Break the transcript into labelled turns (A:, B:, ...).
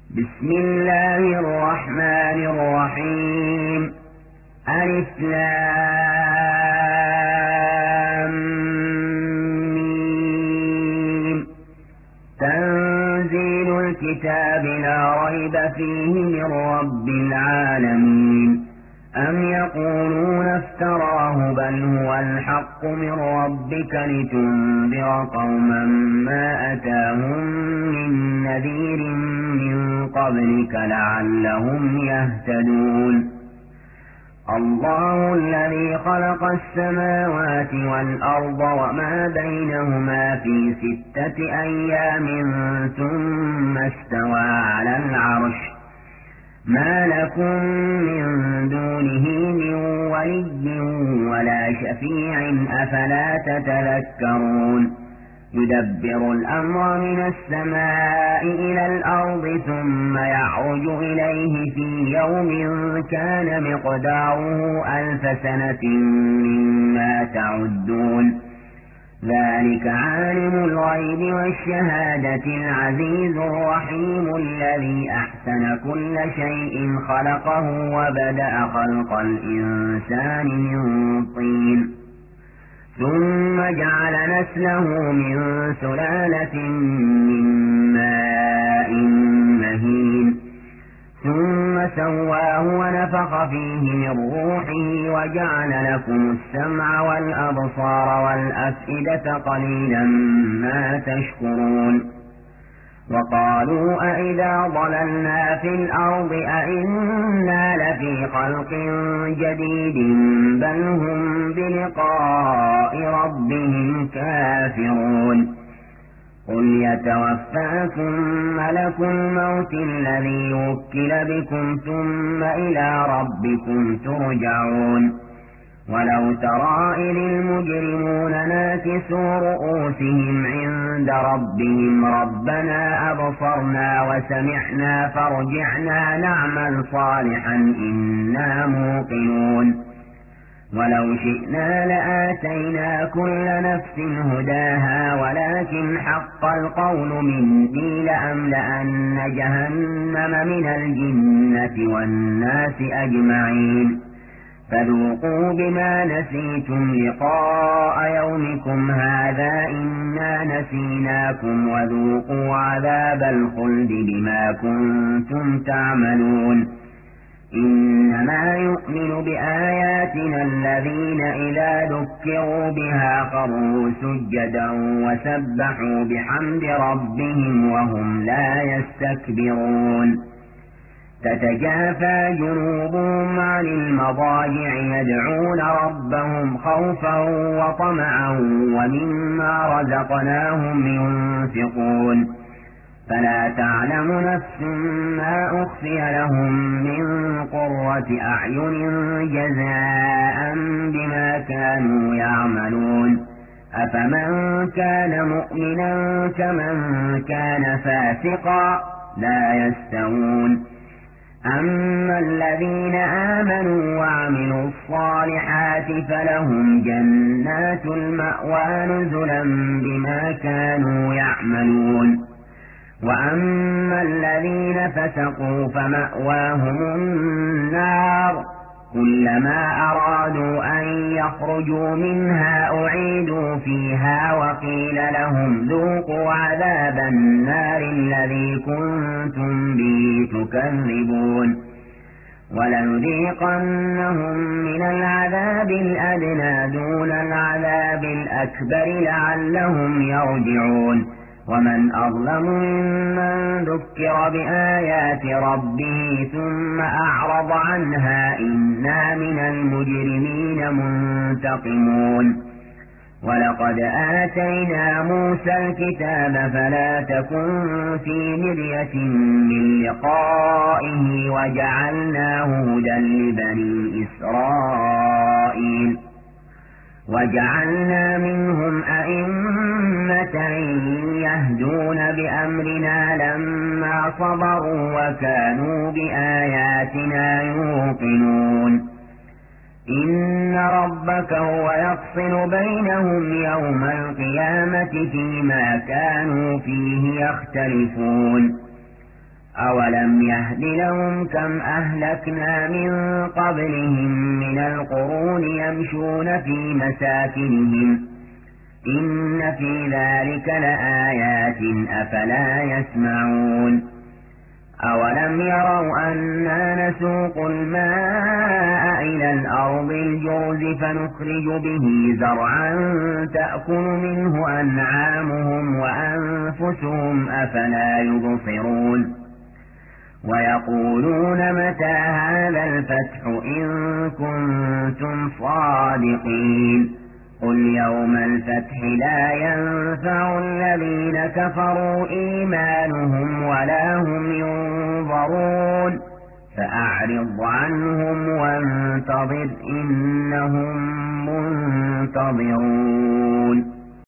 A: بسم الله الرحمن الرحيم. ألف لام ميم. تنزيل الكتاب لا ريب فيه من رب العالمين. أم يقولون افتراه بل هو الحق من ربك لتنذر قوما ما أتاهم من نذير من قبلك لعلهم يهتدون. الله الذي خلق السماوات والأرض وما بينهما في 6 أيام ثم استوى على العرش. ما لكم من دونه من ولي ولا شفيع أفلا تتذكرون. يدبر الأمر من السماء إلى الأرض ثم يعرج إليه في يوم كان مقداره 1000 سنة مما تعدون. ذلك عالم الغيب والشهادة العزيز الرحيم الذي أحسن كل شيء خلقه وبدأ خلق الإنسان من طين ثم جعل نسله من سلالة من ماء مهين ثم سواه ونفخ فيه من روحه وجعل لكم السمع والأبصار والأفئدة قليلا ما تشكرون. وقالوا أئذا ضللنا في الأرض أئنا لفي خلق جديد بل هم بلقاء ربهم كافرون. قل يتوفاكم ملك الموت الذي وكل بكم ثم إلى ربكم ترجعون. ولو ترى إذ المجرمون ناكسوا رؤوسهم عند ربهم ربنا أبصرنا وسمعنا فارجعنا نعمل صالحا إنا موقنون. ولو شئنا لآتينا كل نفس هداها ولكن حق القول مني لأملأن جهنم من الجنة والناس أجمعين. فذوقوا بما نسيتم لقاء يومكم هذا إنا نسيناكم وذوقوا عذاب الخلد بما كنتم تعملون. إنما يؤمن بآياتنا الذين إذا ذكروا بها خروا سجدا وسبحوا بحمد ربهم وهم لا يستكبرون. تتجافى جنوبهم عن المضاجع يدعون ربهم خوفا وطمعا ومما رزقناهم ينفقون. فلا تعلم نفس ما أخفي لهم من قرة أعين جزاء بما كانوا يعملون. أفمن كان مؤمنا كمن كان فاسقا لا يستوون. أما الذين آمنوا وعملوا الصالحات فلهم جنات المأوى نزلا بما كانوا يعملون. وأما الذين فسقوا فمأواهم النار كلما أرادوا أن يخرجوا منها أعيدوا فيها وقيل لهم ذوقوا عذاب النار الذي كنتم به تكذبون. ولنذيقنهم من العذاب الأدنى دون العذاب الأكبر لعلهم يرجعون. ومن أظلم ممن ذكر بآيات ربه ثم أعرض عنها إنا من المجرمين منتقمون. ولقد آتينا موسى الكتاب فلا تكن في مرية من لقائه وجعلناه هدى لبني إسرائيل. وجعلنا منهم أئمة يهدون بأمرنا لما صبروا وكانوا بآياتنا يوقنون. إن ربك هو يفصل بينهم يوم القيامة فيما كانوا فيه يختلفون. أولم يهد لهم كم أهلكنا من قبلهم من القرون يمشون في مساكنهم إن في ذلك لآيات أفلا يسمعون أولم يروا أنا نسوق الماء إلى الأرض الجرز فنخرج به زرعا تأكل منه أنعامهم وأنفسهم أفلا يبصرون ويقولون متى هذا الفتح إن كنتم صادقين قل يوم الفتح لا ينفع الذين كفروا إيمانهم ولا هم ينظرون فأعرض عنهم وانتظر إنهم منتظرون